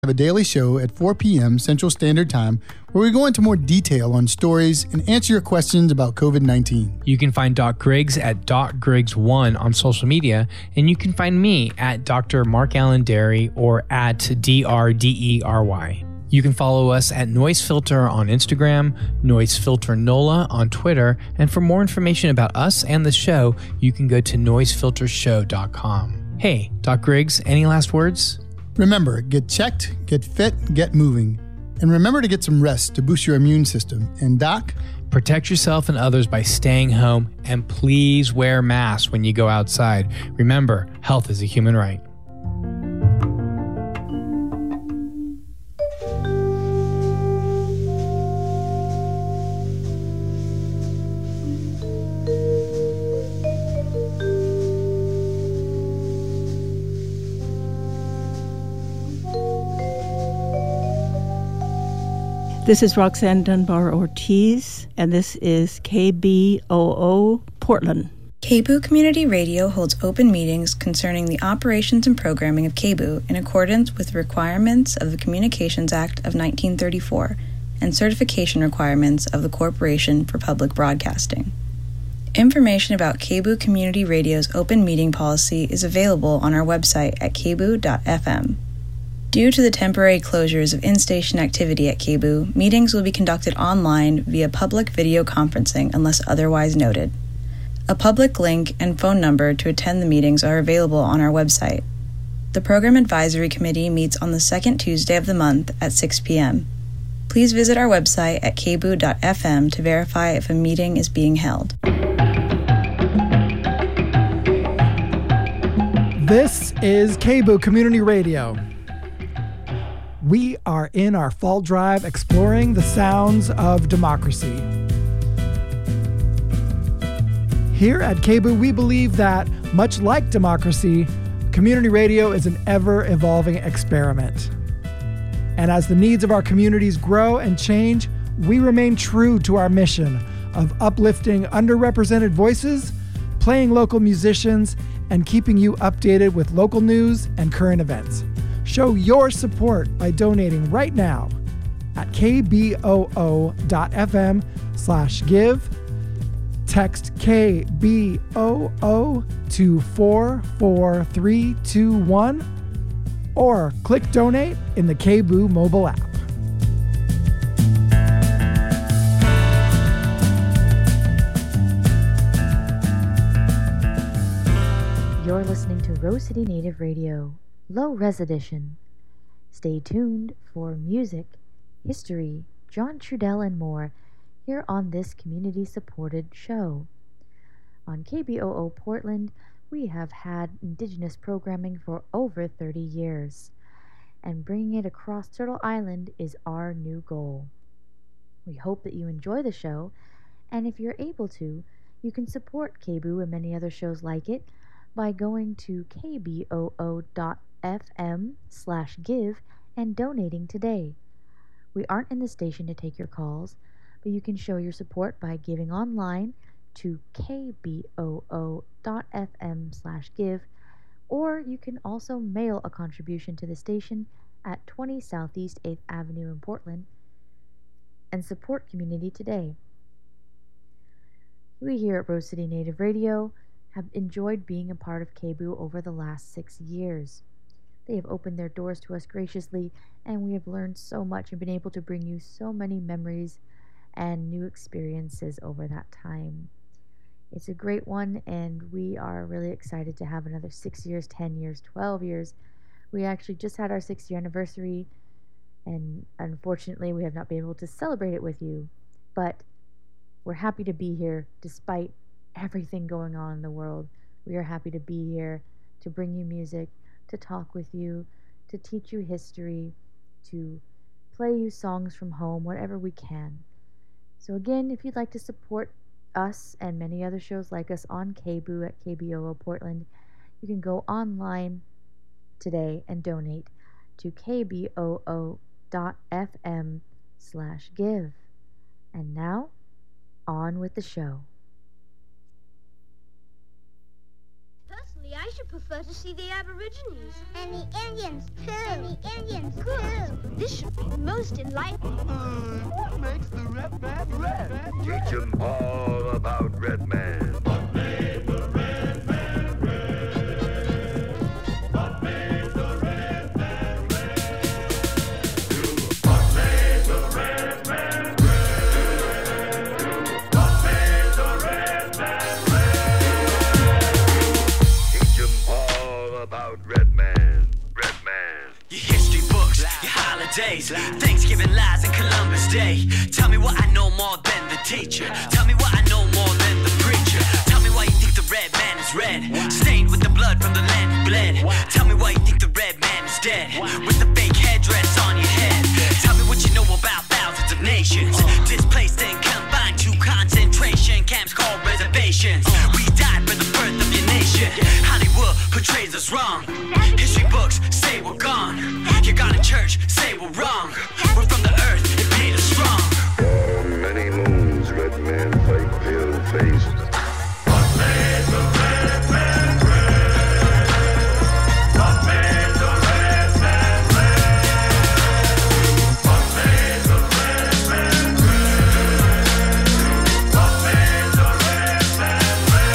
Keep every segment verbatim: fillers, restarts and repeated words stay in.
have a daily show at four p.m. Central Standard Time where we go into more detail on stories and answer your questions about covid nineteen. You can find Doc Griggs at Doc Griggs one on social media, and you can find me at Doctor Mark Allen Derry or at D R D E R Y. You can follow us at Noise Filter on Instagram, Noise Filter Nola on Twitter, and for more information about us and the show, you can go to noise filter show dot com. Hey, Doc Griggs, any last words? Remember, get checked, get fit, get moving. And remember to get some rest to boost your immune system. And Doc? Protect yourself and others by staying home, and please wear masks when you go outside. Remember, health is a human right. This is Roxanne Dunbar Ortiz, and this is K B O O Portland. K B O O Community Radio holds open meetings concerning the operations and programming of K B O O in accordance with requirements of the Communications Act of nineteen thirty-four and certification requirements of the Corporation for Public Broadcasting. Information about K B O O Community Radio's open meeting policy is available on our website at k b o dot f m. Due to the temporary closures of in-station activity at K B O O, meetings will be conducted online via public video conferencing unless otherwise noted. A public link and phone number to attend the meetings are available on our website. The Program Advisory Committee meets on the second Tuesday of the month at six p.m. Please visit our website at k b o dot f m to verify if a meeting is being held. This is K B O O Community Radio. We are in our fall drive exploring the sounds of democracy. Here at K B O O, we believe that, much like democracy, community radio is an ever-evolving experiment. And as the needs of our communities grow and change, we remain true to our mission of uplifting underrepresented voices, playing local musicians, and keeping you updated with local news and current events. Show your support by donating right now at k b o o dot f m slash give. Text K B O O to four four three two one or click donate in the K B O O mobile app. You're listening to Rose City Native Radio, Low Res Edition. Stay tuned for music, history, John Trudell, and more here on this community-supported show. On K B O O Portland, we have had Indigenous programming for over thirty years, and bringing it across Turtle Island is our new goal. We hope that you enjoy the show, and if you're able to, you can support K B O O and many other shows like it by going to k b o o dot f m slash give and donating today. We aren't in the station to take your calls, but you can show your support by giving online to k b o o dot f m slash give, or you can also mail a contribution to the station at twenty Southeast eighth Avenue in Portland and support community today. We here at Rose City Native Radio have enjoyed being a part of K B O O over the last six years. They have opened their doors to us graciously, and we have learned so much and been able to bring you so many memories and new experiences over that time. It's a great one, and we are really excited to have another six years, ten years, twelve years. We actually just had our six-year anniversary, and unfortunately we have not been able to celebrate it with you, but we're happy to be here despite everything going on in the world. We are happy to be here to bring you music, to talk with you, to teach you history, to play you songs from home, whatever we can. So again, if you'd like to support us and many other shows like us on K B O O at K B O O Portland, you can go online today and donate to k b o o dot f m slash give. And now, on with the show. Personally, I should prefer to see the Aborigines. And the Indians, too. And the Indians, too. This should be most enlightening. Uh, what makes the red man red? Teach them all about Red Man. What made the red man red? What made the red man red? What made the red man red? What made the red man red? Teach them all about Red Man. Red Man. Your history books, your holidays, Thanksgiving lies and Columbus Day. Tell me what I know more than the teacher. Tell me what I know more than the preacher. Tell me why you think the red man is red, stained with the blood from the land he bled. Tell me why you think the red man is dead, with the fake headdress on your head. Tell me what you know about thousands of nations displaced and confined to concentration camps called reservations. We died for the birth of your nation. Hollywood portrays us wrong. History books say we're gone. You got a church, say we're wrong. We're from the earth, it made us strong. For many moons, Red Man fight pale-faced. What made the red man red? What made the red man red? What made the red man red? What made the red man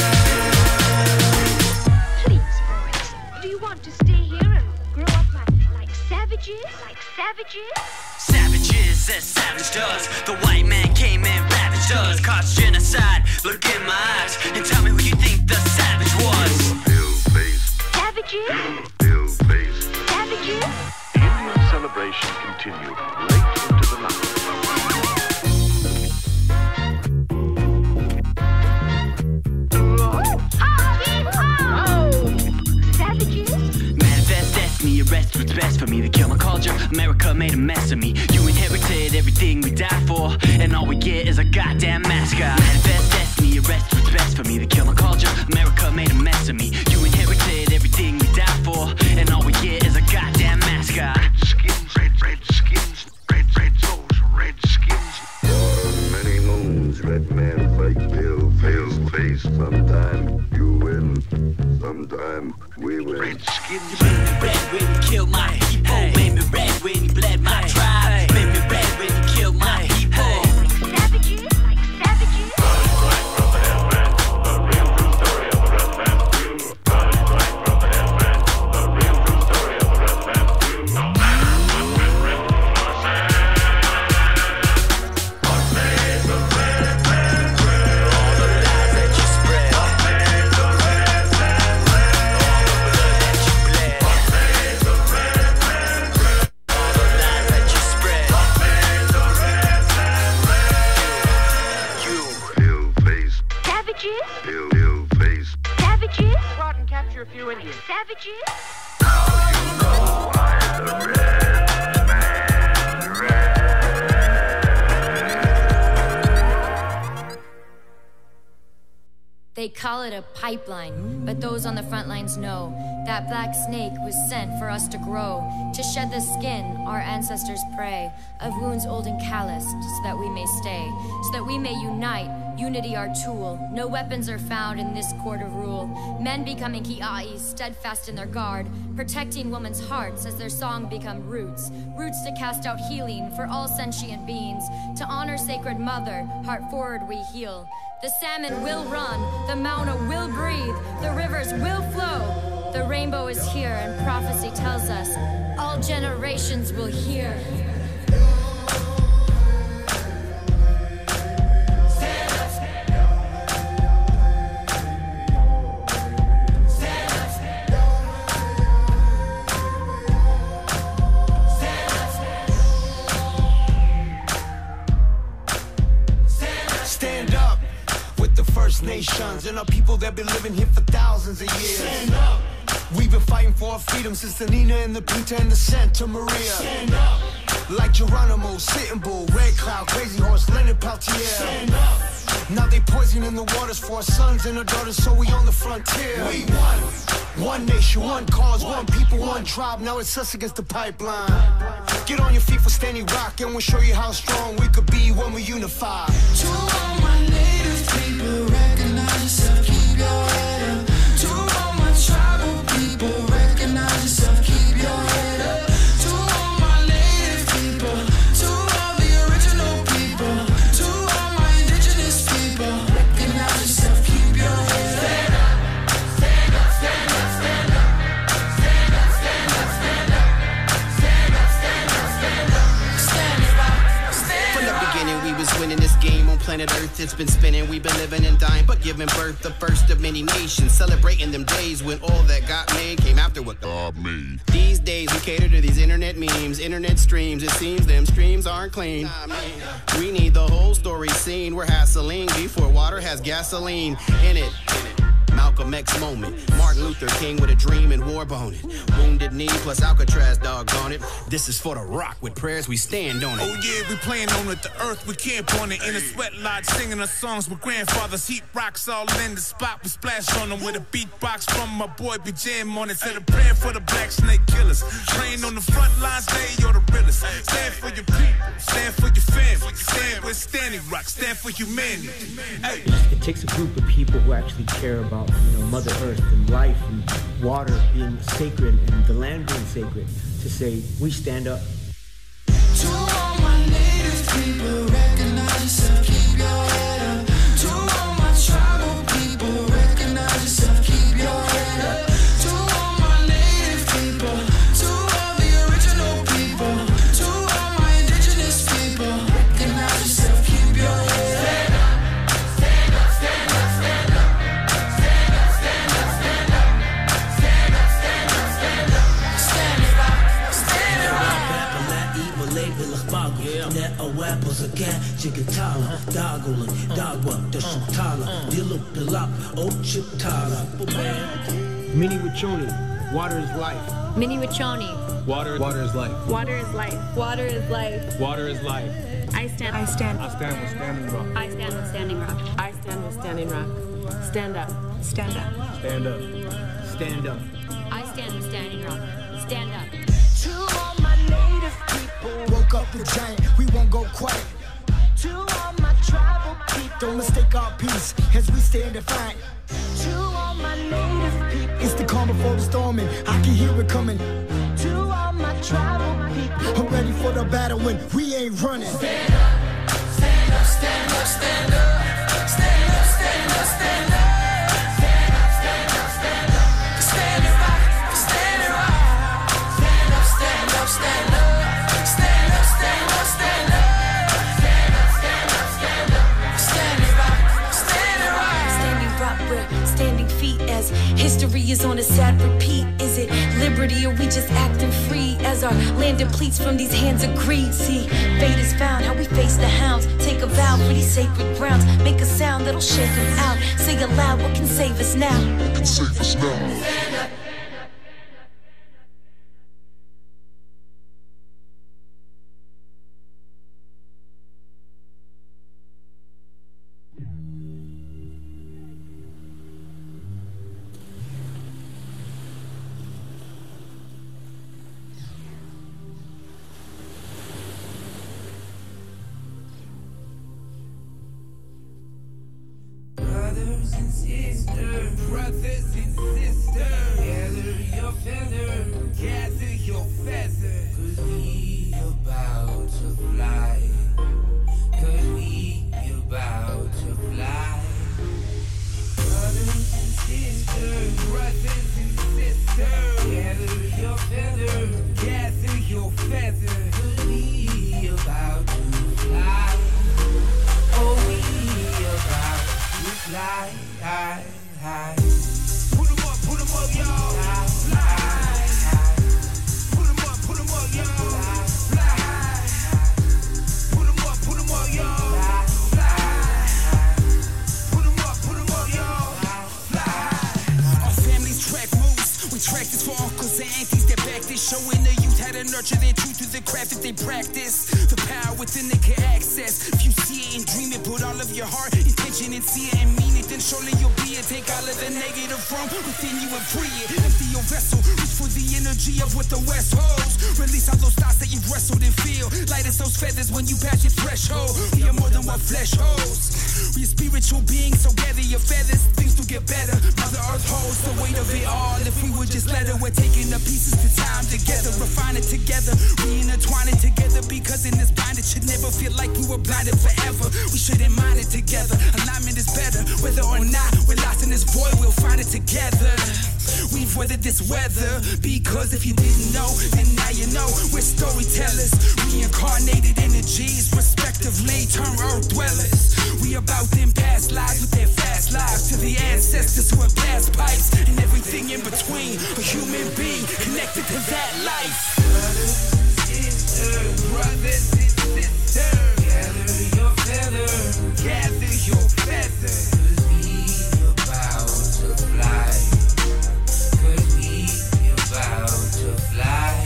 red? Please, boys, do you want to stay here and grow up like, like savages? Like savages? Savages as savage does. The white man came and ravaged us, caused genocide. Look in my eyes and tell me who you think the savage was. Pale-faced. Savages? Pale-faced. Savages? Indian celebration continued late into the night. Manifest destiny, arrest what's best for me. To kill my culture, America made a mess of me. You inherited everything we died for, and all we get is a goddamn mascot. Manifest destiny, arrest what's best for me. To kill my culture, America made a mess of me. You inherited everything we died for, and all we get is a goddamn mascot. Skins, red, red skins, red, red souls, red skins. For many moons, Red Man fight pale-faced. Sometime you win, sometime we win. Red skins. You made me red when you killed my people. Hey. Made me red when you bled my hey. tribe. Hey. Made me red when you killed my people. Like savages? Like savages? Right from the headman, the real true story of the Red Man. Right from the headman, the real true story of the Red Man. No matter what Red Red people say. What made the Red Man red? All the lies that you spread. What made the Red Man red? All the blood that you bled. What made the Red Man red? All the lies that you spread. What made the Red Man red? You. Pale-faced, Savages? pale, pale-faced. Savages? Go out and capture a few Indians. Savages? Now you know why the Red Man red. They call it a pipeline, but those on the front lines know that black snake was sent for us to grow, to shed the skin our ancestors pray, of wounds old and calloused, so that we may stay, so that we may unite, unity our tool. No weapons are found in this court of rule. Men becoming ki'ai, steadfast in their guard, protecting women's hearts as their song become roots, roots to cast out healing for all sentient beings, to honor sacred mother, heart forward we heal. The salmon will run, the Mauna will breathe, the rivers will flow. The rainbow is here and prophecy tells us all generations will hear. Stand up with the First Nations and our people that been living here for thousands of years. Stand up. We've been fighting for our freedom since the Nina and the Pinta and the Santa Maria. Stand up. Like Geronimo, Sitting Bull, Red Cloud, Crazy Horse, Leonard Peltier. Stand up. Now they poisoning the waters for our sons and our daughters, so we on the frontier. We won. One nation, one cause, one people, one tribe. Now it's us against the pipeline. Get on your feet for Standing Rock, and we'll show you how strong we could be when we unify. To all my native people, recognize yourself, keep your head up. To all my tribal winning this game on planet Earth. It's been spinning, we've been living and dying, but giving birth the first of many nations. Celebrating them days when all that got made came after what God made. These days we cater to these internet memes, internet streams. It seems them streams aren't clean. We need the whole story seen where hassling before water has gasoline in it. Malcolm X moment. Martin Luther King with a dream and war boning. Wounded knee plus Alcatraz doggone it. This is for the rock with prayers we stand on it. Oh yeah, we playing on it. The earth we camp on it. In a sweat lodge singing our songs with grandfathers. Heat rocks all in the spot. We splash on them with a beatbox from my boy B Jam on it. Said a prayer for the black snake killers. Train on the front lines, they you're the realest. Stand for your people, stand for your family. Stand with Standing Rock, stand for humanity. Hey. It takes a group of people who actually care about, you know, Mother Earth and life and water being sacred and the land being sacred to say, we stand up. To all my native people, recognize yourself, keep your head up. To all my tribal people, recognize yourself, keep your head up. To all my native people, to all the original people, to all my indigenous people, recognize yourself, keep your head up. Stand up, stand up, stand up. Stand up, stand up, stand up. Stand up, stand up, stand up. Stand it up, stand it up. Net a weapons again, Chikatala, Dagolan, Dagwa, the Shutala, Dilup, the Lap, Ochitala. Mini Wachoni, water is life. Mini Wachoni. Water, water is life. Water is life. Water is life. Water is life. I stand. I stand. I stand with Standing Rock. I stand with Standing Rock. I stand with Standing Rock. Stand up. Stand up. Stand up. Stand up. I stand with Standing Rock. Stand up. To all my native people, woke up the giant, we won't go quiet. To all my tribal people, don't mistake our peace as we stand defiant. To all my native people, it's the calm before the storm and I can hear it coming. To all my tribal people, I'm ready for the battle when we ain't running. Stand up, stand up, stand up, stand up. Stand up, stand up, stand up. Stand up, stand up, stand up. Stand it right, stand it right. Stand up, stand up, stand up. Stand up, stand up, stand up. Stand up, stand up, stand up. Stand it right, stand it right. Standing rock, we're standing feet as history is on a sad repeat. Is it liberty or we just acting free as our land depletes from these hands of greed? See, fate is found, how we face the hounds. Take a vow for these sacred grounds. Make a sound that'll shake them out. Say aloud what can save us now. What can save us now? Stand up. Brothers and sisters, brothers and sisters, gather your feather, gather your feather. Cause we about to fly, cause we about to fly. Brothers and sisters, brothers and sisters, gather your feather, gather your feather. Cause we about to fly, oh we about fly, high, high. Put 'em up, put 'em up, y'all. Fly, fly, high. Put 'em up, put 'em up, y'all. Fly, high. Put 'em up, put 'em up, y'all. Fly, high. Put 'em up, put 'em up, y'all. Fly. Our family's track moves. We track this for uncles and aunties that back this, showing the youth how to nurture their truth through the craft that they practice. The power within they can access. If you see it and dream it, put all of your heart, intention, and see it and mean it, then surely you'll be it. Take all of the negative from within you and free it. Empty your vessel, reach for the energy of what the West holds. Release all those thoughts that you've wrestled and feel. Light as those feathers when you pass your threshold. We are more than what flesh holds. We are spiritual beings, so gather your feathers. Things do get better. Mother Earth holds the weight of it all. If we would just let her, we're taking the pieces to time together. Refine it together, re-intertwine it together. Because in this bind, it should never feel like we were blinded forever. We shouldn't mind it together. Alignment is better. Whether or not we're lost in this void, we'll find it together. We've weathered this weather. Because if you didn't know, then now you know. We're storytellers, reincarnated energies, respectively. Turn earth about them past lives with their fast lives. To the ancestors who have blast pipes and everything in between. A human being connected to that life. Brothers and sisters, brothers and sisters, gather your feathers, gather your feathers. Cause we about to fly. Cause we about to fly.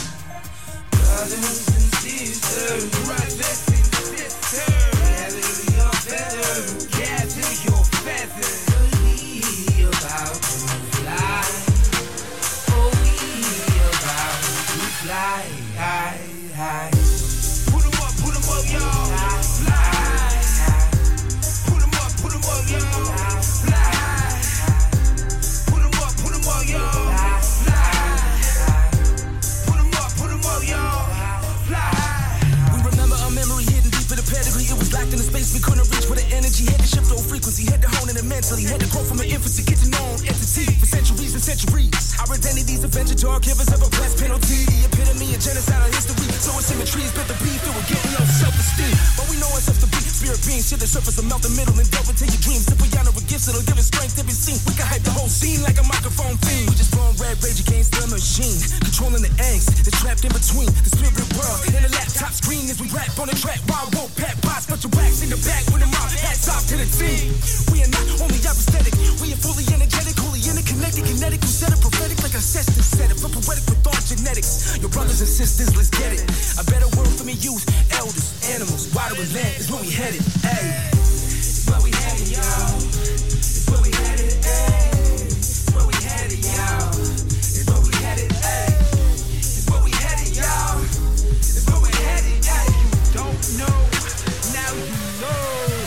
Brothers and sisters, brothers and sisters, gather your feathers, gather your feathers. Cause we about to fly. Oh, we about to fly. High, high. Put 'em up, put 'em up, y'all. Fly high. Put 'em up, put 'em up, y'all. Fly high. Put 'em up, put 'em up, y'all. Fly high. Put 'em up, put 'em up, y'all. Fly high. We remember a memory hidden deep in the pedigree. It was locked in a space we couldn't reach. Where the energy had to shift over frequency, had to hone in it mentally, had to grow from an infancy, get to know an entity for centuries and centuries. Our identities, adventure to our givers of a blessed penalty. The epitome of genocidal history. So it's symmetries, but the beef, it will get low self-esteem. But we know ourselves to be spirit beings. Shit the surface and melt the middle and delve into your dreams. If we honor with gifts, it'll give us strength to be seen. We can hype the whole scene like a microphone theme. We just born red rage against the machine. Controlling the angst that's trapped in between the spirit world and the laptop screen as we rap on the track. Wild wolf, pat box, bunch of wax in the back with them off. Hats off to the team. We are not only aesthetic, we are fully energetic, wholly interconnected, kinetic. We set it prophetic like ancestors set it. But poetic with our genetics. Your brothers and sisters, let's get it. A better world for me, youth, elders, animals, water and land is where we headed. Hey, it's where we headed, y'all. It's where we headed, hey. It's where we headed, y'all. It's where we headed, hey. It's where we headed, y'all. It's where we headed, hey. You don't know, now you know.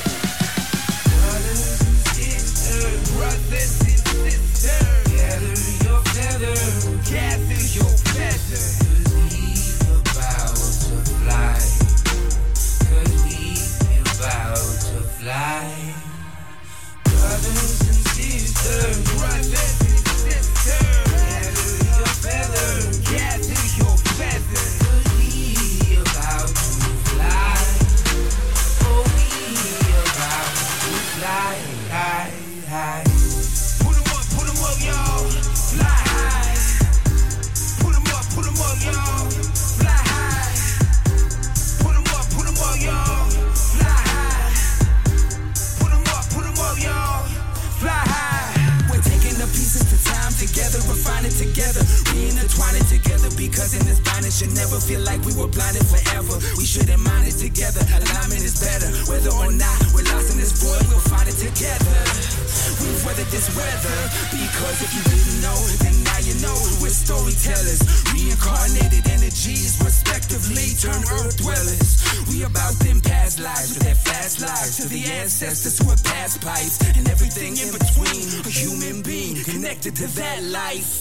Brothers and sisters, brothers and sisters, gather your feathers, gather your feathers. Cause we about to fly. Cause we about to fly. Brothers and sisters, brothers and sisters, gather your feathers, gather your feathers. Cause we about to fly. Oh, we about to fly. High, high. Put 'em up, put 'em up, y'all. Fly high. Put 'em up, put 'em up, y'all. Fly high. Put 'em up, put 'em up, y'all. Fly high. Put 'em up, put 'em up, y'all. Fly high. We're taking the pieces to time together, refine it together, re-intertwine it together. Because in this blindness, should never feel like we were blinded forever. We shouldn't mind it together. Alignment is better. Whether or not we're lost in this void, we'll find it together. We've weathered this weather. Because if you didn't know, then now you know. We're storytellers, reincarnated energies, respectively turn earth dwellers. We about them past lives with their fast lives. To the ancestors who have past pipes and everything in between. A human being connected to that life.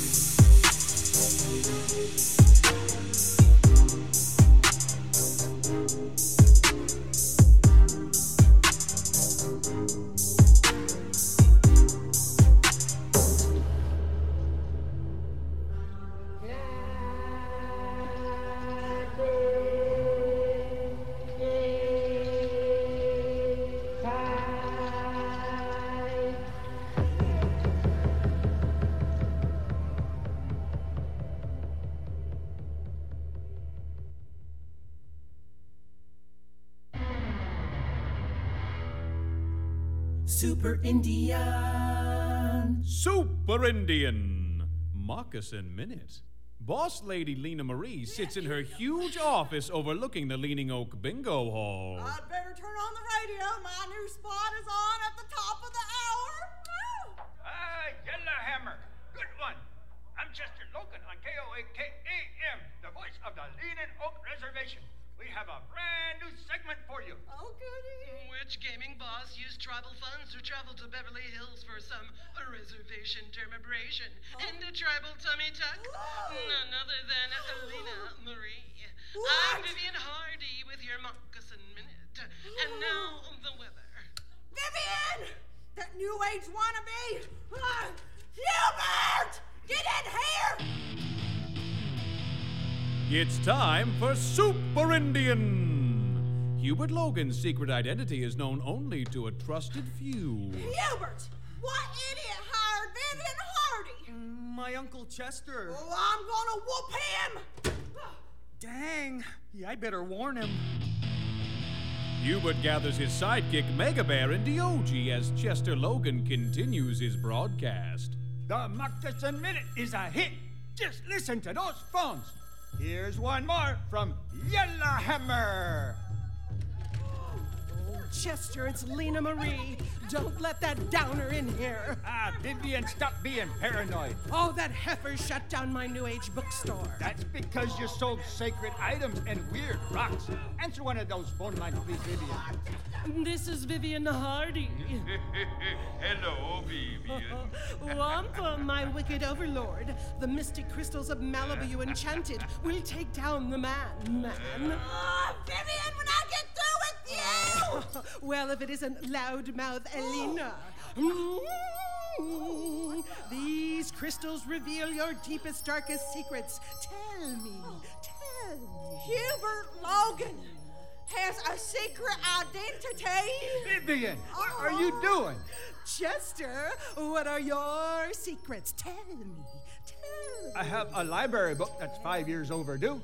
Super Indian. Super Indian. Moccasin Minute. Boss Lady Lena Marie sits in her huge office overlooking the Leaning Oak Bingo Hall. I'd better turn on the radio. My new spot is on at the top of the hour. Woo! Ah, Yellowhammer. Good one. I'm Chester Logan on K O A K A M, the voice of the Leaning Oak Reservation. We have a brand new segment for you. Oh, goody. Which gaming boss used tribal funds to travel to Beverly Hills for some reservation dermabrasion oh. and a tribal tummy tuck? Whoa. None other than Lena Marie. What? I'm Vivian Hardy with your Moccasin Minute. And now the weather. Vivian! That new age wannabe! Uh, Hubert! Get in here! It's time for Super Indian. Hubert Logan's secret identity is known only to a trusted few. Hubert! What idiot hired Vivian Hardy? My Uncle Chester. Oh, I'm gonna whoop him! Dang. Yeah, I better warn him. Hubert gathers his sidekick Mega Bear and Diogi as Chester Logan continues his broadcast. The Moccasin Minute is a hit. Just listen to those phones. Here's one more from Yellowhammer. Chester, it's Lena Marie. Don't let that downer in here. Ah, Vivian, stop being paranoid. Oh, that heifer shut down my New Age bookstore. That's because you sold sacred items and weird rocks. Answer one of those phone lines, please, Vivian. This is Vivian Hardy. Hello, Vivian. Wampa, my wicked overlord. The mystic crystals of Malibu you enchanted will take down the man, man. Oh, Vivian, when I get through with you! Well, if it isn't loudmouth Elena. Mm, these crystals reveal your deepest, darkest secrets. Tell me, tell me. Hubert Logan has a secret identity. Vivian, what are you doing? Chester, what are your secrets? Tell me, tell me. I have a library book that's five years overdue.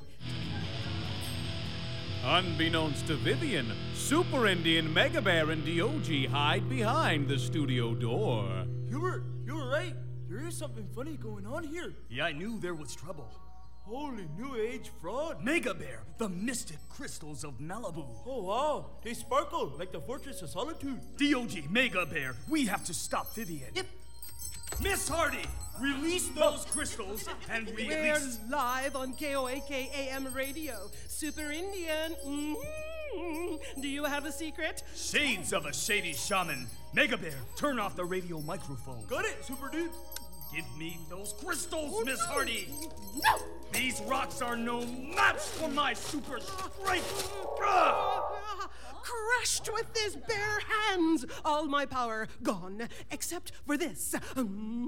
Unbeknownst to Vivian, Super Indian, Mega Bear, and Diogi hide behind the studio door. Hubert, you were right. There is something funny going on here. Yeah, I knew there was trouble. Holy New Age fraud. Mega Bear, the mystic crystals of Malibu. Oh, wow. They sparkle like the Fortress of Solitude. Diogi, Mega Bear, we have to stop Vivian. Yep. Miss Hardy, release those crystals and release... We're live on K O A K A M radio. Super Indian. Mm-hmm. Do you have a secret? Shades of a shady shaman. Mega Bear, turn off the radio microphone. Got it, Super Dude. Give me those crystals, Oh, Miss no. Hardy. No! These rocks are no match for my super strength. Ah, crushed with his bare hands. All my power gone, except for this. Mm.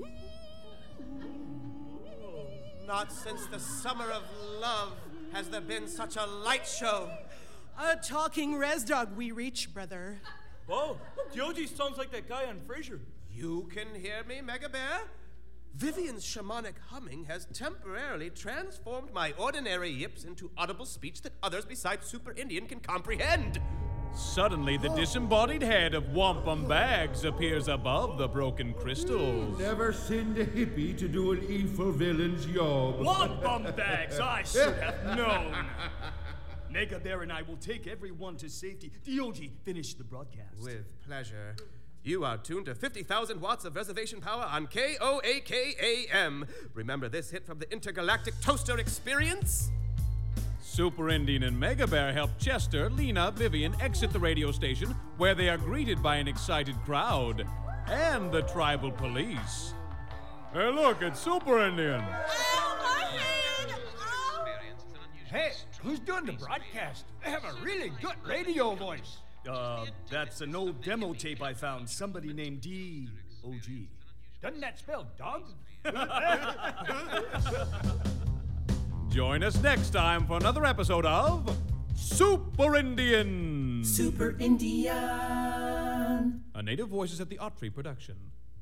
Not since the summer of love has there been such a light show. A talking res dog we reach, brother. Whoa, Diogi sounds like that guy on Frasier. You can hear me, Mega Bear? Vivian's shamanic humming has temporarily transformed my ordinary yips into audible speech that others besides Super Indian can comprehend. Suddenly, the disembodied head of Wampum Bags appears above the broken crystals. Never send a hippie to do an evil villain's job. Wampum Bags, I should have known. Mega Bear and I will take everyone to safety. Diogi, finish the broadcast. With pleasure. You are tuned to fifty thousand watts of reservation power on K O A K A M. Remember this hit from the Intergalactic Toaster Experience? Super Indian and Mega Bear help Chester, Lena, Vivian exit the radio station, where they are greeted by an excited crowd and the tribal police. Hey, look, it's Super Indian. Hey, who's doing the broadcast? They have a really good radio voice. Uh, that's an old demo tape I found. Somebody named D O G. Doesn't that spell dog? Join us next time for another episode of Super Indian. Super Indian. A Native Voices at the Autry production.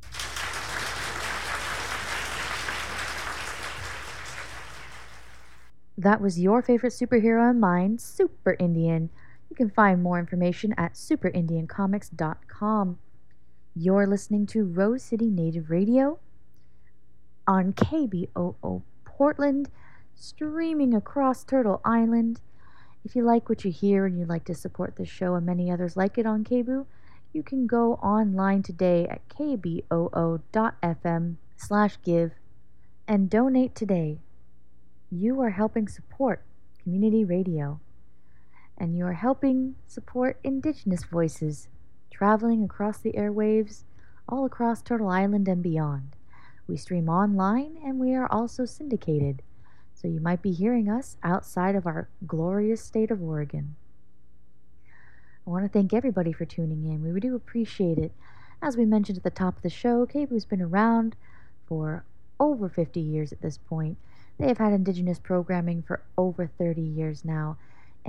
That was your favorite superhero and mine, Super Indian. You can find more information at super indian comics dot com. You're listening to Rose City Native Radio on K B O O Portland, streaming across Turtle Island. If you like what you hear and you'd like to support this show and many others like it on K B O O, you can go online today at k b o o dot f m slash give and donate today. You are helping support community radio, and you are helping support Indigenous voices traveling across the airwaves all across Turtle Island and beyond. We stream online and we are also syndicated, so you might be hearing us outside of our glorious state of Oregon. I want to thank everybody for tuning in. We do appreciate it. As we mentioned at the top of the show, K B O O's been around for over fifty years at this point. They have had Indigenous programming for over thirty years now, and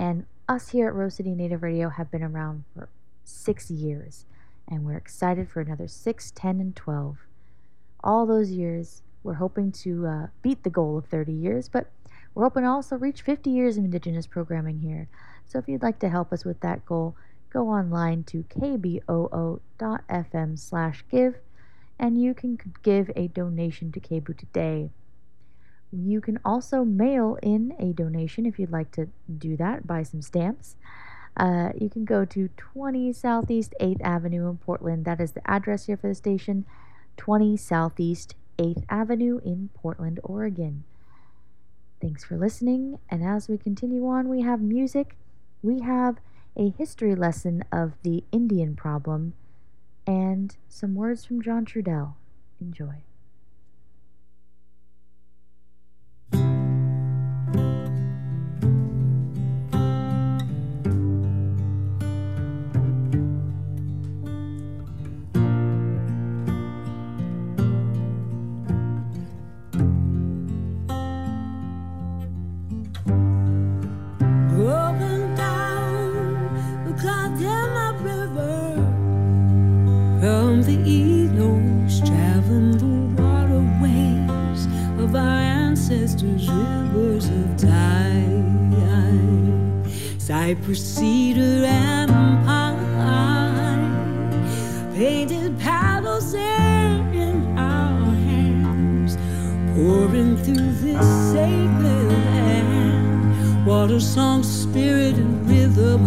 Us here at Rose City Native Radio have been around for six years, and we're excited for another six, ten, and twelve. All those years, we're hoping to uh, beat the goal of thirty years, but we're hoping to also reach fifty years of Indigenous programming here. So if you'd like to help us with that goal, go online to kboo.fm slash give, and you can give a donation to K B O O today. You can also mail in a donation if you'd like to do that, buy some stamps. Uh, you can go to twenty Southeast eighth Avenue in Portland. That is the address here for the station, twenty Southeast eighth Avenue in Portland, Oregon. Thanks for listening, and as we continue on, we have music. We have a history lesson of the Indian problem, and some words from John Trudell. Enjoy. Broken down the Caldema River, from the Enos, traveling the waterways of our ancestors' rivers of time. Cypress, cedar, and pine, painted paddles in our hands, pouring through this sacred land. Water, song, spirit, and rhythm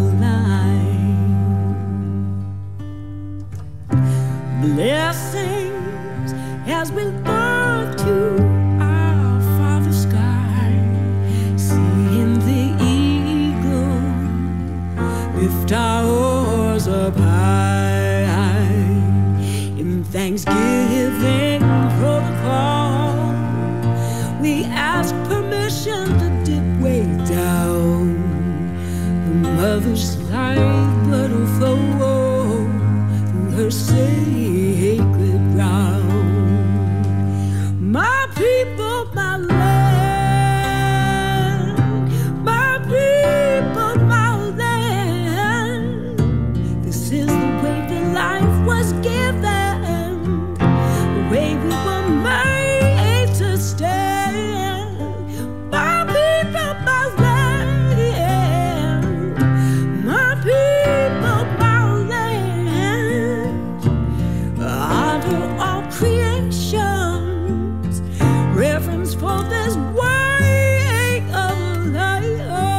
align. Blessings as we look to our Father sky, seeing the eagle lift our oars up high. In thanksgiving protocol, we ask permission to dip way down. The mother's lifeblood will flow through her sacred ground. My people, my land, my people, my land. This is the way that life was given, the way we were made to stand. My people, my land, my people, my land. Honor all creations, reverence for this way of life.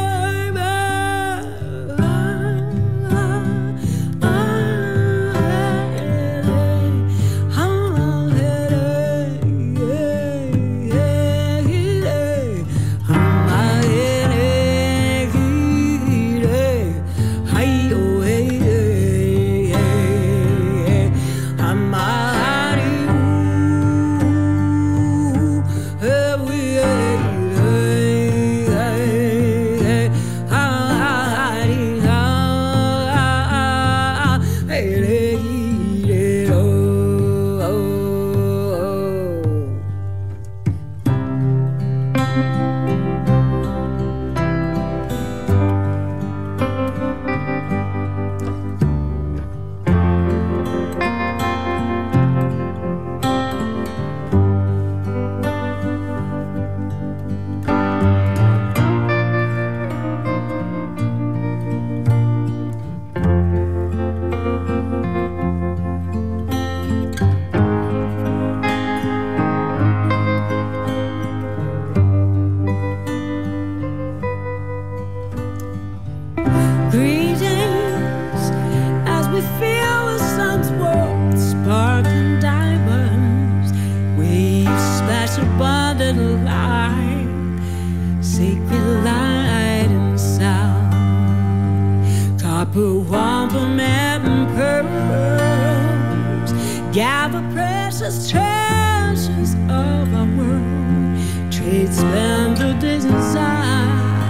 Greetings as we feel the sun's warmth, sparkling diamonds, waves splash abundant light, sacred light and sound. Copper, wampum, and pearls gather precious treasures of our world, trade splendor design,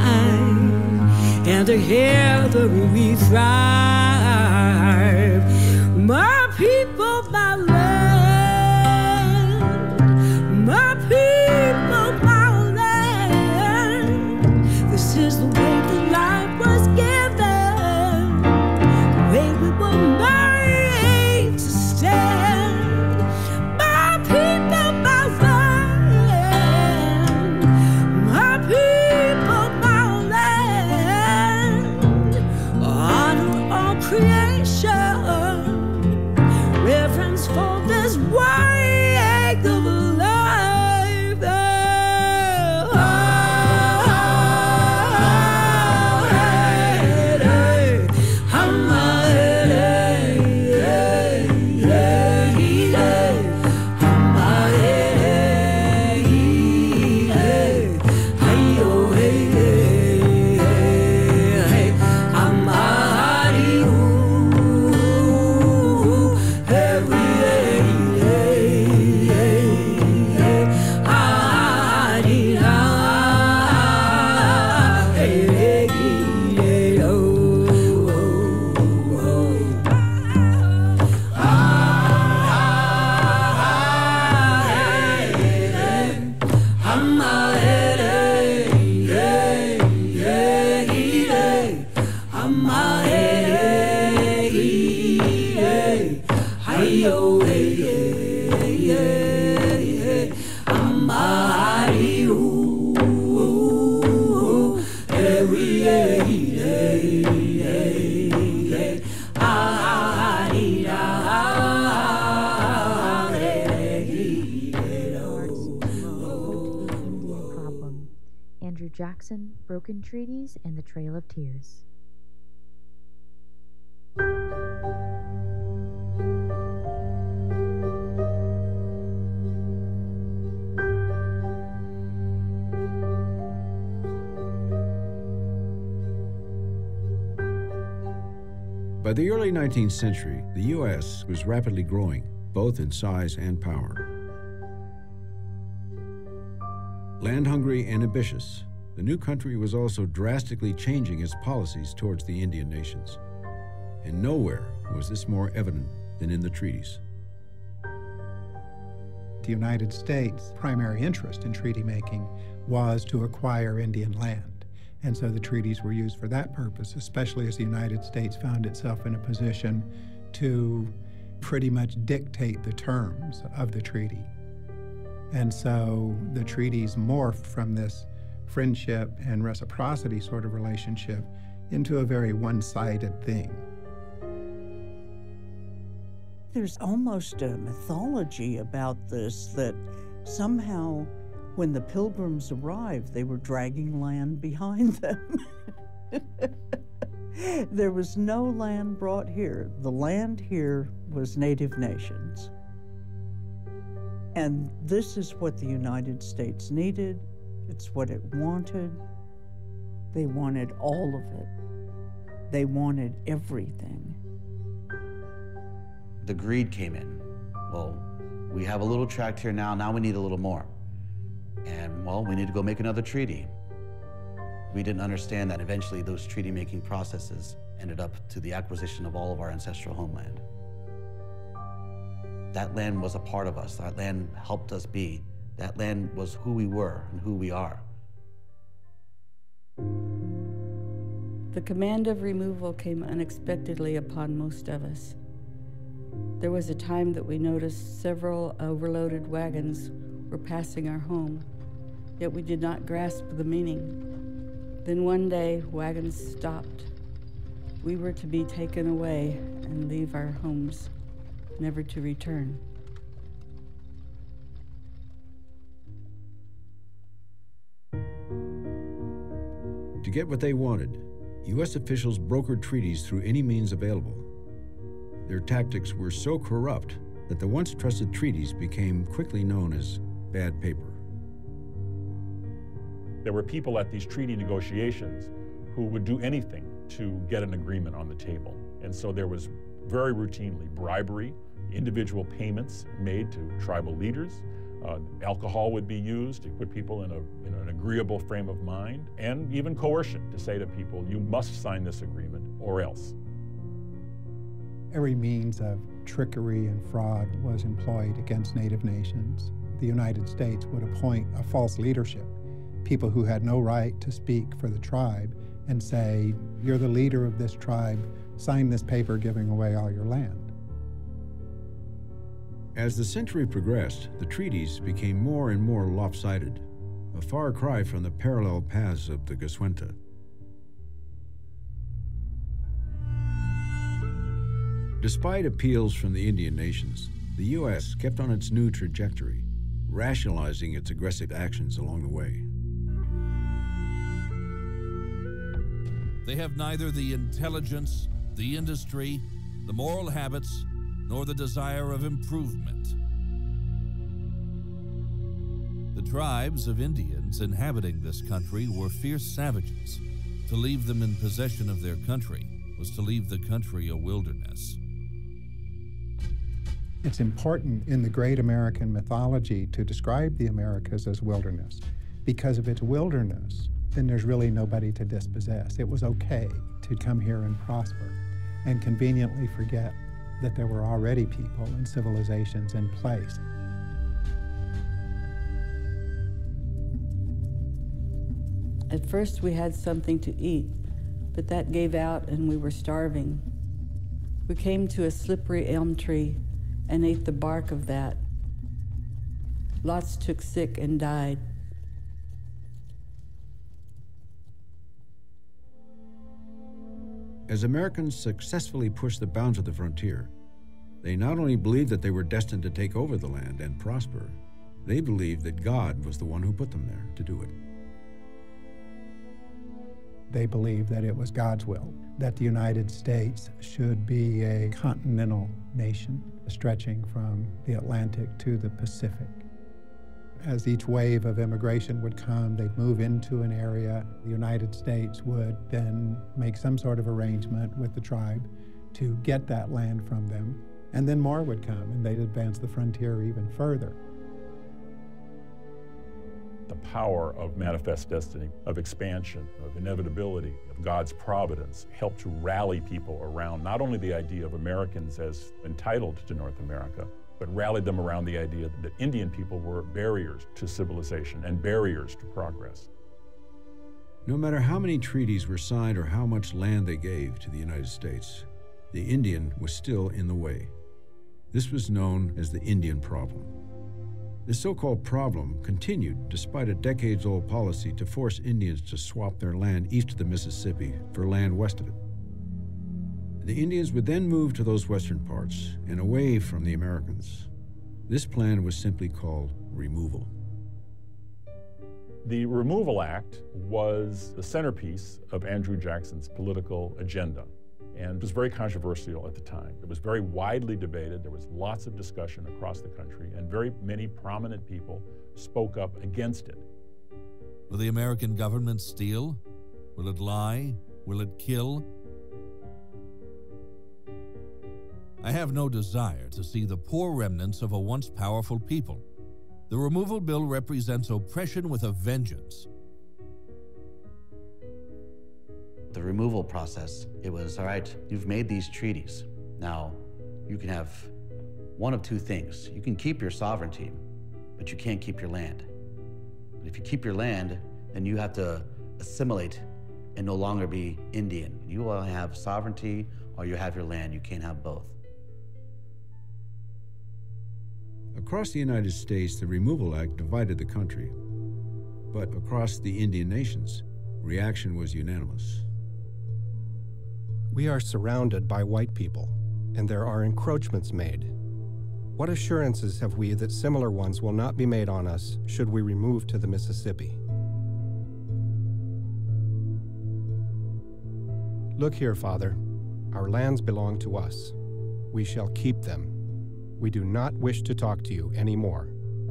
and together we thrive. My people, my land, my people, my land. This is the way that life was given, Amma hey, hey, hi-yo, hey, hey, hey, hey. Amma hi-yo, hey, hey, hey, hey, hey. Ah, dee, da, hey, hey, Problem. Andrew Jackson, Broken Treaties, and the Trail of Tears. By the early nineteenth century, the U S was rapidly growing, both in size and power. Land-hungry and ambitious, the new country was also drastically changing its policies towards the Indian nations. And nowhere was this more evident than in the treaties. The United States' primary interest in treaty making was to acquire Indian land. And so the treaties were used for that purpose, especially as the United States found itself in a position to pretty much dictate the terms of the treaty. And so the treaties morphed from this friendship and reciprocity sort of relationship into a very one-sided thing. There's almost a mythology about this, that somehow when the Pilgrims arrived, they were dragging land behind them. There was no land brought here. The land here was Native nations. And this is what the United States needed. It's what it wanted. They wanted all of it. They wanted everything. The greed came in. Well, we have a little tract here now, now we need a little more. And, well, we need to go make another treaty. We didn't understand that eventually those treaty-making processes ended up to the acquisition of all of our ancestral homeland. That land was a part of us. That land helped us be. That land was who we were and who we are. The command of removal came unexpectedly upon most of us. There was a time that we noticed several overloaded wagons were passing our home, yet we did not grasp the meaning. Then one day, wagons stopped. We were to be taken away and leave our homes, never to return. To get what they wanted, U S officials brokered treaties through any means available. Their tactics were so corrupt that the once trusted treaties became quickly known as bad paper. There were people at these treaty negotiations who would do anything to get an agreement on the table. And so there was very routinely bribery, individual payments made to tribal leaders. Uh, alcohol would be used to put people in, a, in an agreeable frame of mind, and even coercion to say to people, you must sign this agreement or else. Every means of trickery and fraud was employed against Native nations. The United States would appoint a false leadership, people who had no right to speak for the tribe, and say, you're the leader of this tribe, sign this paper giving away all your land. As the century progressed, the treaties became more and more lopsided, a far cry from the parallel paths of the Goswenta. Despite appeals from the Indian nations, the U S kept on its new trajectory, rationalizing its aggressive actions along the way. They have neither the intelligence, the industry, the moral habits, nor the desire of improvement. The tribes of Indians inhabiting this country were fierce savages. To leave them in possession of their country was to leave the country a wilderness. It's important in the great American mythology to describe the Americas as wilderness, because if it's wilderness, then there's really nobody to dispossess. It was okay to come here and prosper and conveniently forget that there were already people and civilizations in place. At first we had something to eat, but that gave out and we were starving. We came to a slippery elm tree and ate the bark of that. Lots took sick and died. As Americans successfully pushed the bounds of the frontier, they not only believed that they were destined to take over the land and prosper, they believed that God was the one who put them there to do it. They believed that it was God's will, that the United States should be a continental nation stretching from the Atlantic to the Pacific. As each wave of immigration would come, they'd move into an area. The United States would then make some sort of arrangement with the tribe to get that land from them, and then more would come, and they'd advance the frontier even further. The power of manifest destiny, of expansion, of inevitability, of God's providence helped to rally people around not only the idea of Americans as entitled to North America, but rallied them around the idea that Indian people were barriers to civilization and barriers to progress. No matter how many treaties were signed or how much land they gave to the United States, the Indian was still in the way. This was known as the Indian problem. This so-called problem continued despite a decades-old policy to force Indians to swap their land east of the Mississippi for land west of it. The Indians would then move to those western parts and away from the Americans. This plan was simply called removal. The Removal Act was the centerpiece of Andrew Jackson's political agenda, and it was very controversial at the time. It was very widely debated. There was lots of discussion across the country, and very many prominent people spoke up against it. Will the American government steal? Will it lie? Will it kill? I have no desire to see the poor remnants of a once powerful people. The removal bill represents oppression with a vengeance. The removal process, it was, all right, you've made these treaties. Now, you can have one of two things. You can keep your sovereignty, but you can't keep your land. But if you keep your land, then you have to assimilate and no longer be Indian. You will have sovereignty or you have your land. You can't have both. Across the United States, the Removal Act divided the country. But across the Indian nations, reaction was unanimous. We are surrounded by white people, and there are encroachments made. What assurances have we that similar ones will not be made on us should we remove to the Mississippi? Look here, Father. Our lands belong to us. We shall keep them. We do not wish to talk to you anymore.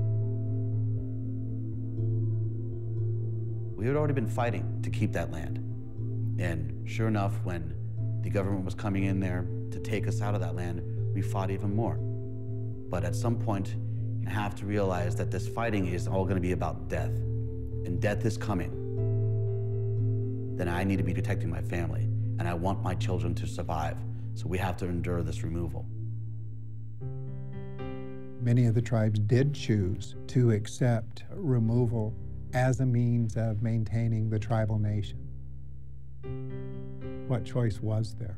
We had already been fighting to keep that land. And sure enough, when the government was coming in there to take us out of that land, we fought even more. But at some point, you have to realize that this fighting is all going to be about death. And death is coming. Then I need to be protecting my family, and I want my children to survive. So we have to endure this removal. Many of the tribes did choose to accept removal as a means of maintaining the tribal nation. What choice was there?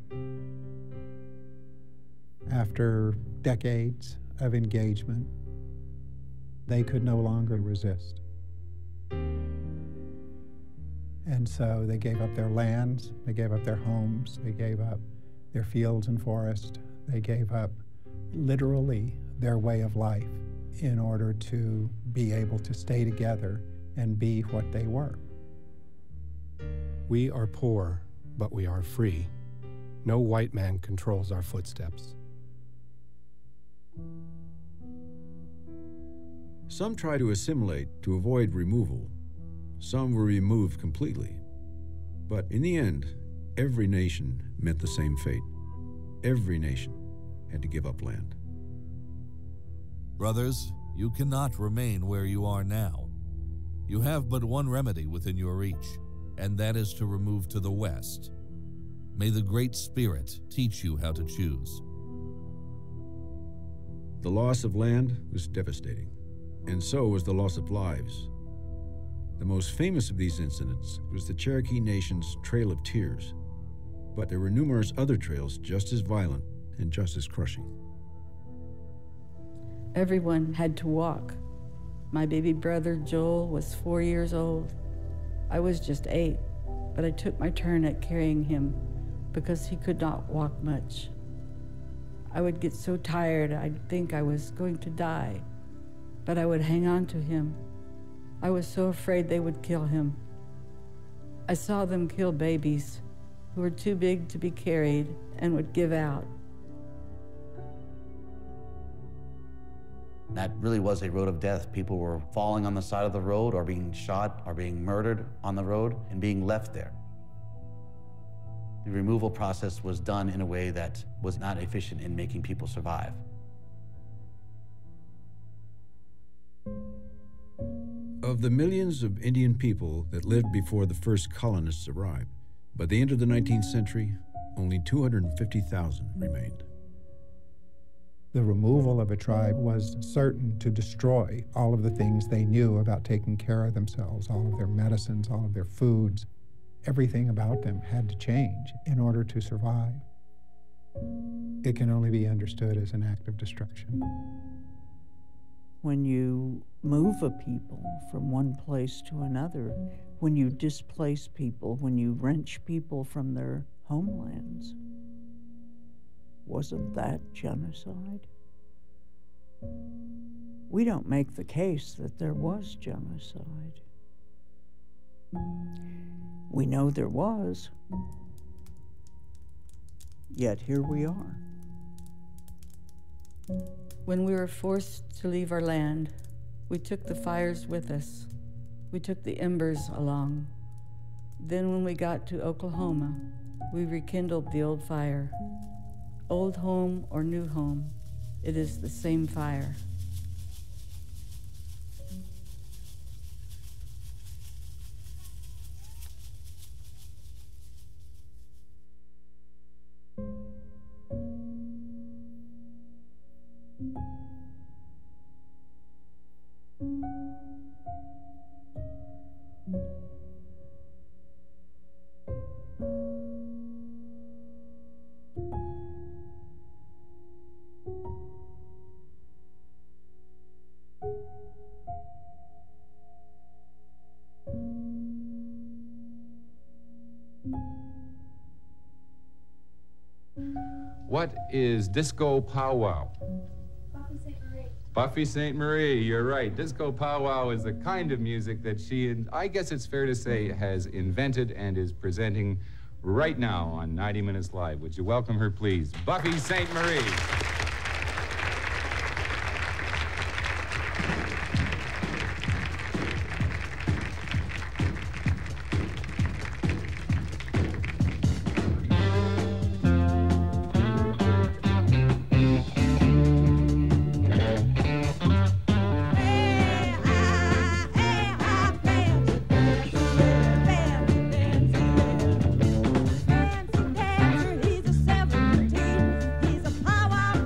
After decades of engagement, they could no longer resist. And so they gave up their lands, they gave up their homes, they gave up their fields and forests, they gave up literally their way of life in order to be able to stay together and be what they were. We are poor, but we are free. No white man controls our footsteps. Some tried to assimilate to avoid removal. Some were removed completely. But in the end, every nation met the same fate. Every nation had to give up land. Brothers, you cannot remain where you are now. You have but one remedy within your reach, and that is to remove to the west. May the Great Spirit teach you how to choose. The loss of land was devastating, and so was the loss of lives. The most famous of these incidents was the Cherokee Nation's Trail of Tears, But there were numerous other trails just as violent and just as crushing. Everyone had to walk. My baby brother Joel was four years old. I was just eight, but I took my turn at carrying him because he could not walk much. I would get so tired I'd think I was going to die, but I would hang on to him. I was so afraid they would kill him. I saw them kill babies who were too big to be carried and would give out. That really was a road of death. People were falling on the side of the road or being shot or being murdered on the road and being left there. The removal process was done in a way that was not efficient in making people survive. Of the millions of Indian people that lived before the first colonists arrived, by the end of the nineteenth century, only two hundred fifty thousand remained. The removal of a tribe was certain to destroy all of the things they knew about taking care of themselves, all of their medicines, all of their foods. Everything about them had to change in order to survive. It can only be understood as an act of destruction. When you move a people from one place to another, when you displace people, when you wrench people from their homelands, wasn't that genocide? We don't make the case that there was genocide. We know there was, yet here we are. When we were forced to leave our land, we took the fires with us. We took the embers along. Then when we got to Oklahoma, we rekindled the old fire. Old home or new home, it is the same fire. What is Disco Powwow? Buffy Sainte Marie. Buffy Sainte Marie, you're right. Disco Powwow is the kind of music that she, I guess it's fair to say, has invented and is presenting right now on ninety minutes Live. Would you welcome her, please? Buffy Sainte Marie. He's a power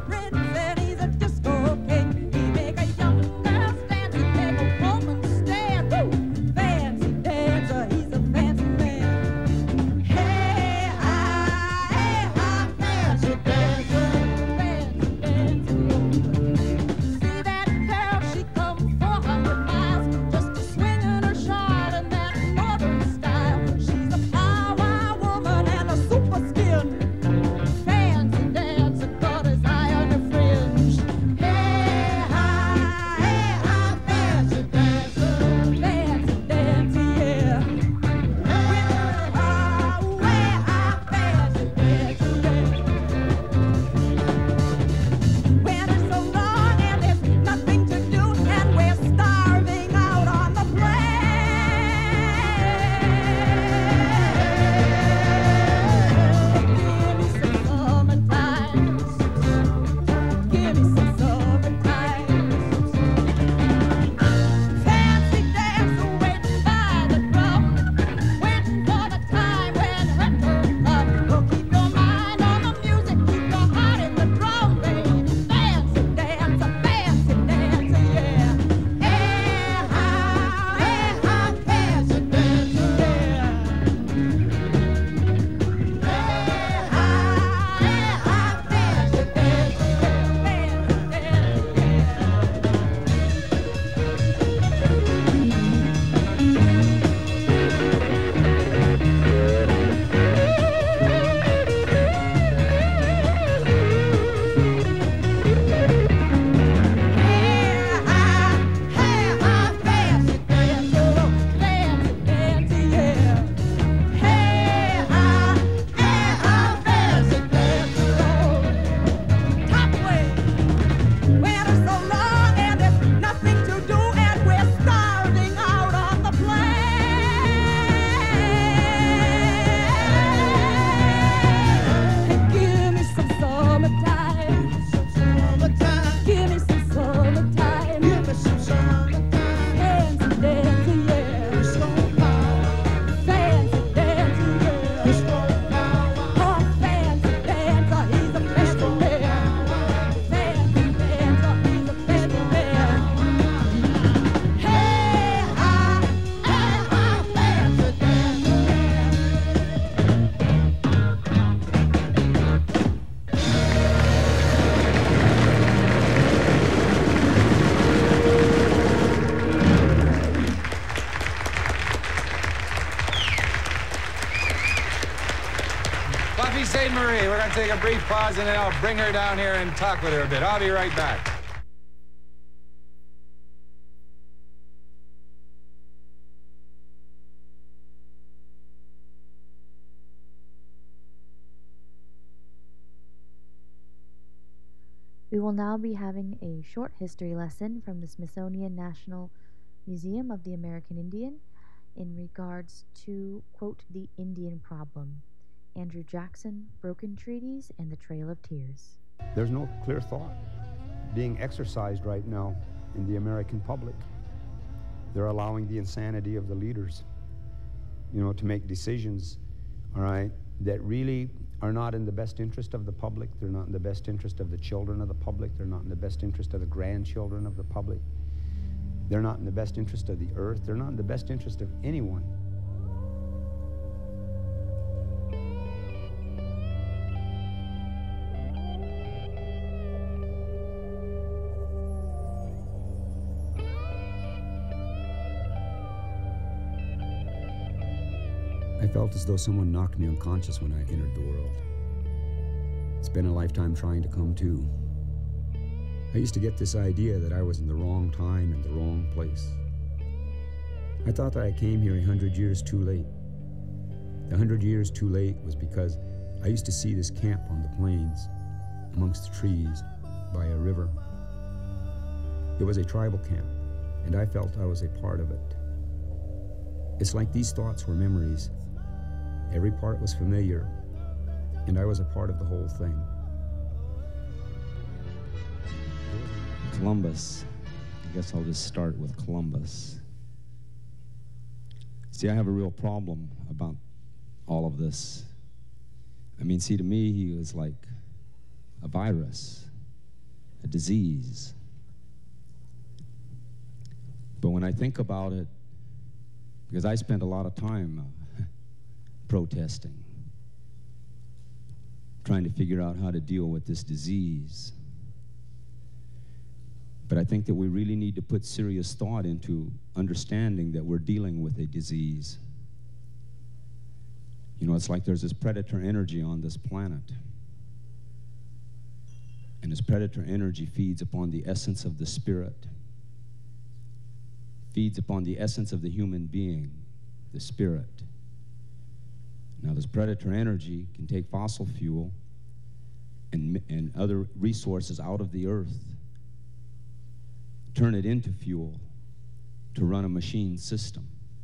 Sainte Marie. We're going to take a brief pause, and then I'll bring her down here and talk with her a bit. I'll be right back. We will now be having a short history lesson from the Smithsonian National Museum of the American Indian in regards to, quote, the Indian problem. Andrew Jackson, Broken Treaties, and the Trail of Tears. There's no clear thought being exercised right now in the American public. They're allowing the insanity of the leaders, you know, to make decisions, all right, that really are not in the best interest of the public. They're not in the best interest of the children of the public. They're not in the best interest of the grandchildren of the public. They're not in the best interest of the earth. They're not in the best interest of anyone. I felt as though someone knocked me unconscious when I entered the world. It's been a lifetime trying to come to. I used to get this idea that I was in the wrong time and the wrong place. I thought that I came here a hundred years too late. The hundred years too late was because I used to see this camp on the plains, amongst the trees, by a river. It was a tribal camp, and I felt I was a part of it. It's like these thoughts were memories. Every part was familiar, and I was a part of the whole thing. Columbus. I guess I'll just start with Columbus. See, I have a real problem about all of this. I mean, see, to me, he was like a virus, a disease. But when I think about it, because I spent a lot of time uh, protesting, trying to figure out how to deal with this disease. But I think that we really need to put serious thought into understanding that we're dealing with a disease. You know, it's like there's this predator energy on this planet. And this predator energy feeds upon the essence of the spirit, feeds upon the essence of the human being, the spirit. Now, this predator energy can take fossil fuel and, and other resources out of the earth, turn it into fuel to run a machine system.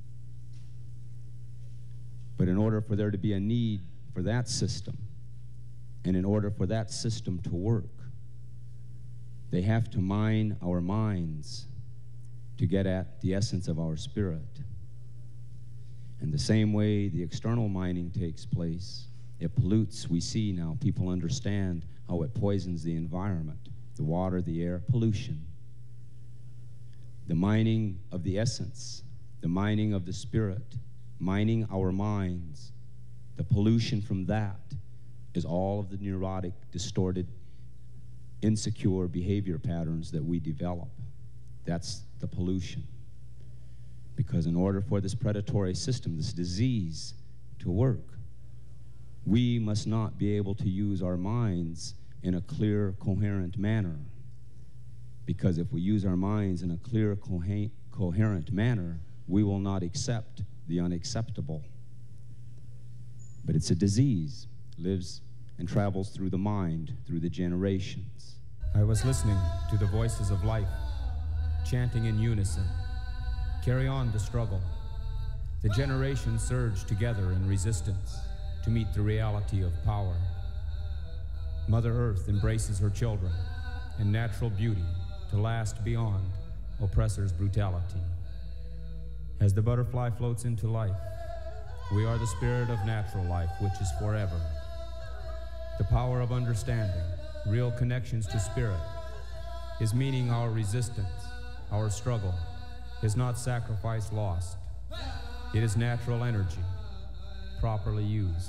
But in order for there to be a need for that system, and in order for that system to work, they have to mine our minds to get at the essence of our spirit. And the same way the external mining takes place, it pollutes. We see now, people understand how it poisons the environment, the water, the air, pollution. The mining of the essence, the mining of the spirit, mining our minds, the pollution from that is all of the neurotic, distorted, insecure behavior patterns that we develop. That's the pollution. Because in order for this predatory system, this disease, to work, we must not be able to use our minds in a clear, coherent manner. Because if we use our minds in a clear, cohe- coherent manner, we will not accept the unacceptable. But it's a disease, lives and travels through the mind, through the generations. I was listening to the voices of life, chanting in unison. Carry on the struggle. The generations surge together in resistance to meet the reality of power. Mother Earth embraces her children in natural beauty to last beyond oppressors' brutality. As the butterfly floats into life, we are the spirit of natural life, which is forever. The power of understanding, real connections to spirit, is meaning our resistance, our struggle, is not sacrifice lost. It is natural energy, properly used.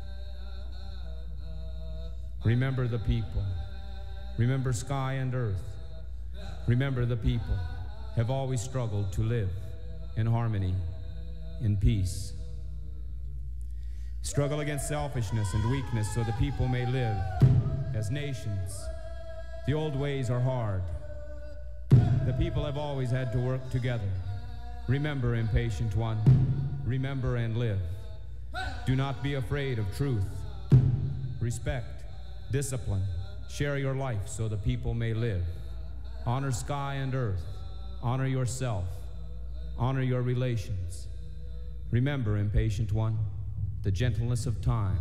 Remember the people. Remember sky and earth. Remember the people have always struggled to live in harmony, in peace. Struggle against selfishness and weakness so the people may live as nations. The old ways are hard. The people have always had to work together. Remember, impatient one, remember and live. Do not be afraid of truth. Respect, discipline, share your life so the people may live. Honor sky and earth. Honor yourself. Honor your relations. Remember, impatient one, the gentleness of time.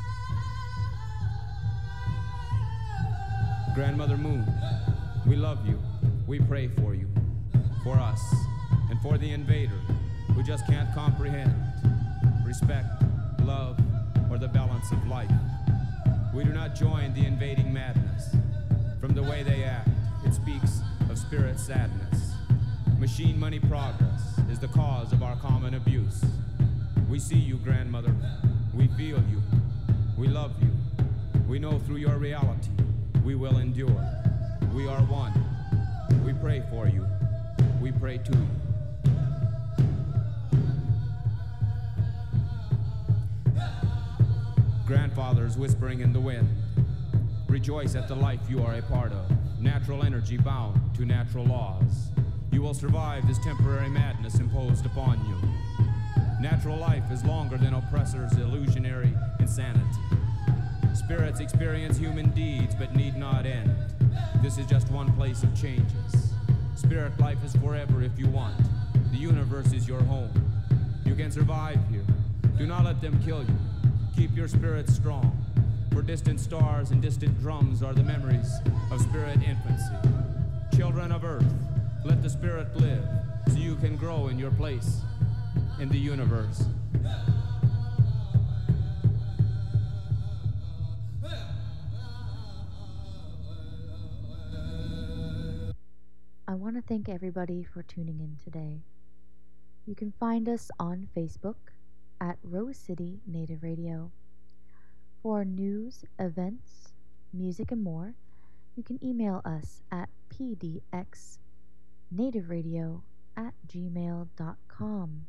Grandmother Moon, we love you. We pray for you, for us, and for the invader who just can't comprehend respect, love, or the balance of life. We do not join the invading madness. From the way they act, it speaks of spirit sadness. Machine money progress is the cause of our common abuse. We see you, grandmother. We feel you. We love you. We know through your reality we will endure. We are one. We pray for you. We pray to you. Grandfathers whispering in the wind, rejoice at the life you are a part of. Natural energy bound to natural laws. You will survive this temporary madness imposed upon you. Natural life is longer than oppressors' illusionary insanity. Spirits experience human deeds but need not end. This is just one place of changes. Spirit life is forever if you want. The universe is your home. You can survive here. Do not let them kill you. Keep your spirit strong. For distant stars and distant drums are the memories of spirit infancy. Children of earth, let the spirit live so you can grow in your place in the universe. I want to thank everybody for tuning in today. You can find us on Facebook at Rose City Native Radio. For news, events, music, and more, you can email us at p d x native radio at gmail dot com.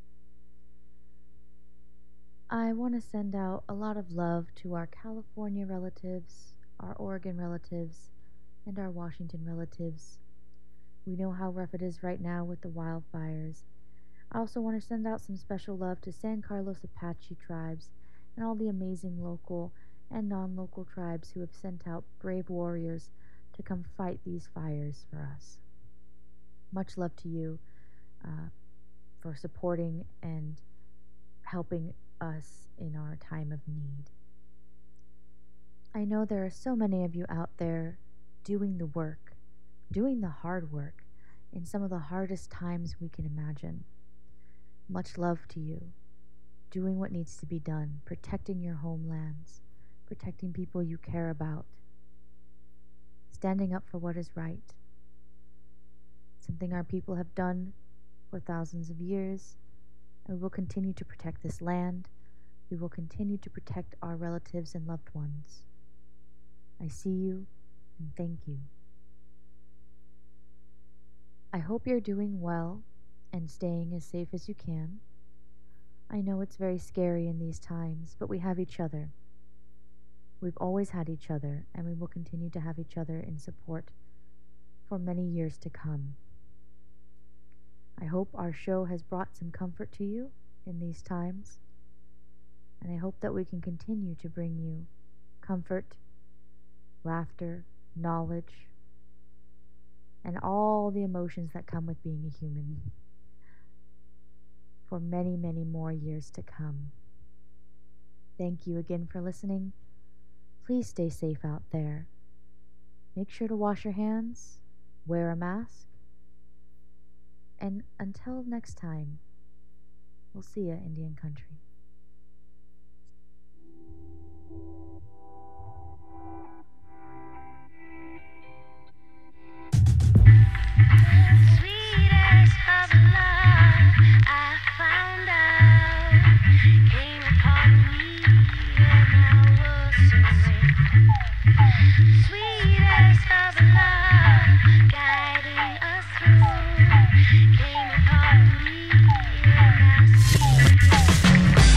I want to send out a lot of love to our California relatives, our Oregon relatives, and our Washington relatives. We know how rough it is right now with the wildfires. I also want to send out some special love to San Carlos Apache tribes and all the amazing local and non-local tribes who have sent out brave warriors to come fight these fires for us. Much love to you uh, for supporting and helping us in our time of need. I know there are so many of you out there doing the work, doing the hard work in some of the hardest times we can imagine. Much love to you, doing what needs to be done, protecting your homelands, protecting people you care about, standing up for what is right. Something our people have done for thousands of years, and we will continue to protect this land. We will continue to protect our relatives and loved ones. I see you, and thank you. I hope you're doing well and staying as safe as you can. I know it's very scary in these times, but we have each other. We've always had each other, and we will continue to have each other in support for many years to come. I hope our show has brought some comfort to you in these times, and I hope that we can continue to bring you comfort, laughter, knowledge, and all the emotions that come with being a human for many, many more years to come. Thank you again for listening. Please stay safe out there. Make sure to wash your hands, wear a mask, and until next time, we'll see ya, Indian country. Sweetest of love I found out came upon me when I was away. Sweetest of love guiding us through came upon me when I slept.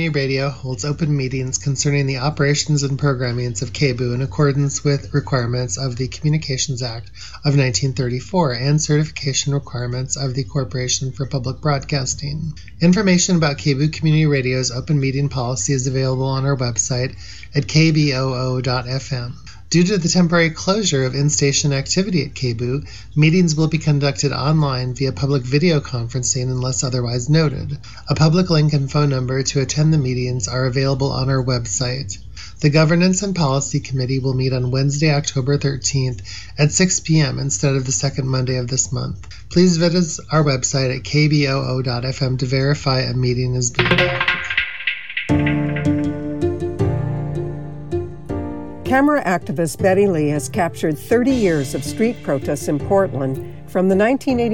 Community Radio holds open meetings concerning the operations and programmings of K B U in accordance with requirements of the Communications Act of nineteen thirty-four and certification requirements of the Corporation for Public Broadcasting. Information about K B U Community Radio's open meeting policy is available on our website at k b o o dot f m. Due to the temporary closure of in-station activity at K B U, meetings will be conducted online via public video conferencing unless otherwise noted. A public link and phone number to attend the meetings are available on our website. The Governance and Policy Committee will meet on Wednesday, October thirteenth at six p m instead of the second Monday of this month. Please visit our website at k b o o dot f m to verify a meeting is being held. Camera activist Betty Lee has captured thirty years of street protests in Portland from the nineteen eighty